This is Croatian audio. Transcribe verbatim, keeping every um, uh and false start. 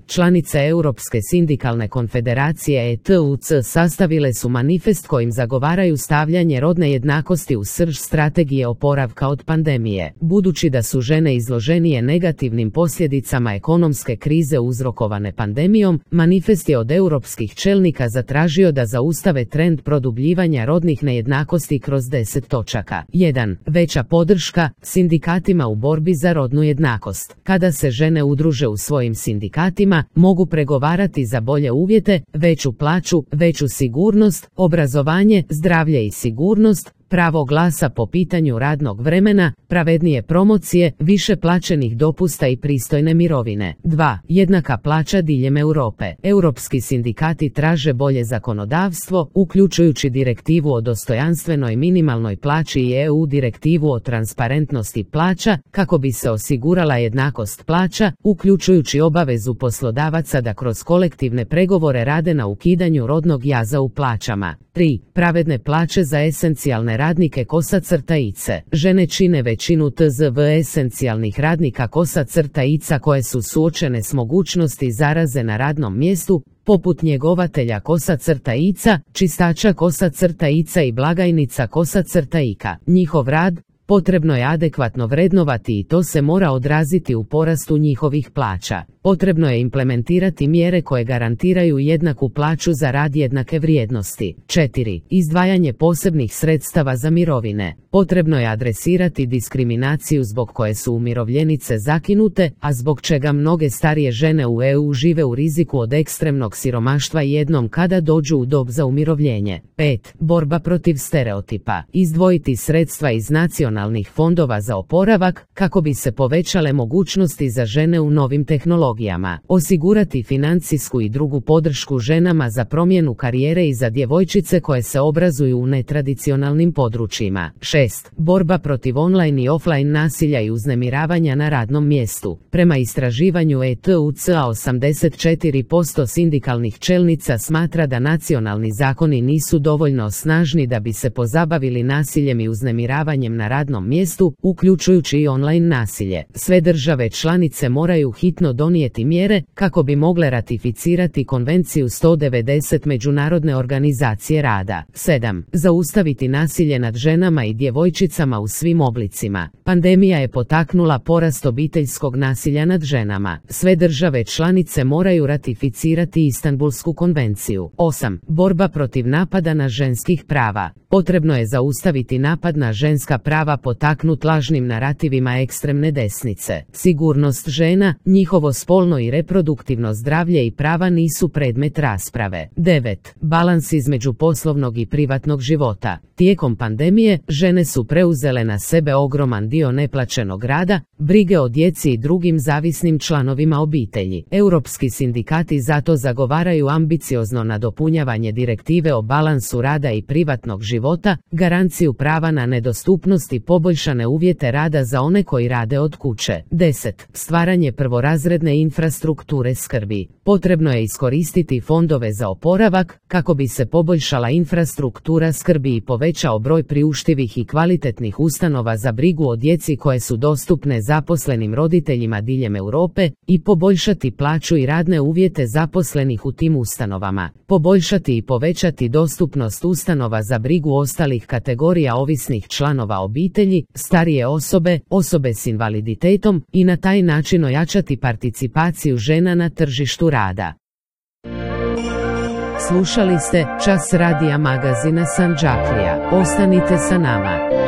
članice Europske sindikalne konfederacije E T U C sastavile su manifest kojim zagovaraju stavljanje rodne jednakosti u srž strategije oporavka od pandemije. Budući da su žene izloženije negativnim posljedicama ekonomske krize uzrokovane pandemijom, manifest je od europskih čelnika zatražio da zaustave trend produbljivanja rodnih nejednakosti kroz deset točaka. jedan. Veća podrška sindikatima u borbi za rodnu jednakost. Kada se žene udruže u svojim sindikatima, mogu pregovarati za bolje uvjete, veću plaću, veću sigurnost, obrazovanje, zdravlje i sigurnost, pravo glasa po pitanju radnog vremena, pravednije promocije, više plaćenih dopusta i pristojne mirovine. dva. Jednaka plaća diljem Europe. Europski sindikati traže bolje zakonodavstvo, uključujući direktivu o dostojanstvenoj minimalnoj plaći i E U direktivu o transparentnosti plaća, kako bi se osigurala jednakost plaća, uključujući obavezu poslodavaca da kroz kolektivne pregovore rade na ukidanju rodnog jaza u plaćama. tri. Pravedne plaće za esencijalne radnike kosa-ice. Žene čine većinu T Z V esencijalnih radnika kosa-ica koje su suočene s mogućnosti zaraze na radnom mjestu, poput njegovatelja kosa-ica, čistača kosa-ica i blagajnica kosa-ika. Njihov rad potrebno je adekvatno vrednovati i to se mora odraziti u porastu njihovih plaća. Potrebno je implementirati mjere koje garantiraju jednaku plaću za rad jednake vrijednosti. četiri. Izdvajanje posebnih sredstava za mirovine. Potrebno je adresirati diskriminaciju zbog koje su umirovljenice zakinute, a zbog čega mnoge starije žene u E U žive u riziku od ekstremnog siromaštva jednom kada dođu u dob za umirovljenje. pet. Borba protiv stereotipa. Izdvojiti sredstva iz nacionalnih fondova za oporavak kako bi se povećale mogućnosti za žene u novim tehnologijama. Osigurati financijsku i drugu podršku ženama za promjenu karijere i za djevojčice koje se obrazuju u netradicionalnim područjima. šest. Borba protiv online i offline nasilja i uznemiravanja na radnom mjestu. Prema istraživanju E T U C osamdeset četiri posto sindikalnih čelnica smatra da nacionalni zakoni nisu dovoljno snažni da bi se pozabavili nasiljem i uznemiravanjem na radnom mjestu, uključujući i online nasilje. Sve države članice moraju hitno donijeti mjere kako bi mogle ratificirati Konvenciju sto devedeset Međunarodne organizacije rada. sedam. Zaustaviti nasilje nad ženama i djevojčicama u svim oblicima. Pandemija je potaknula porast obiteljskog nasilja nad ženama. Sve države članice moraju ratificirati Istanbulsku konvenciju. osam. Borba protiv napada na ženskih prava. Potrebno je zaustaviti napad na ženska prava potaknut lažnim narativima ekstremne desnice. Sigurnost žena, njihovo spolno i reproduktivno zdravlje i prava nisu predmet rasprave. devet. Balans između poslovnog i privatnog života. Tijekom pandemije, žene su preuzele na sebe ogroman dio neplaćenog rada, brige o djeci i drugim zavisnim članovima obitelji. Europski sindikati zato zagovaraju ambiciozno nadopunjavanje direktive o balansu rada i privatnog života, garanciju prava na nedostupnost i poboljšane uvjete rada za one koji rade od kuće. deset. Stvaranje prvorazredne infrastrukture skrbi. Potrebno je iskoristiti fondove za oporavak kako bi se poboljšala infrastruktura skrbi i povećao broj priuštivih i kvalitetnih ustanova za brigu o djeci koje su dostupne zaposlenim roditeljima diljem Europe i poboljšati plaću i radne uvjete zaposlenih u tim ustanovama. Poboljšati i povećati dostupnost ustanova za brigu ostalih kategorija ovisnih članova obitelji, starije osobe, osobe s invaliditetom i na taj način ojačati participaciju žena na tržištu rada. Slušali ste Čas radija magazina Sandžaklija. Ostanite sa nama.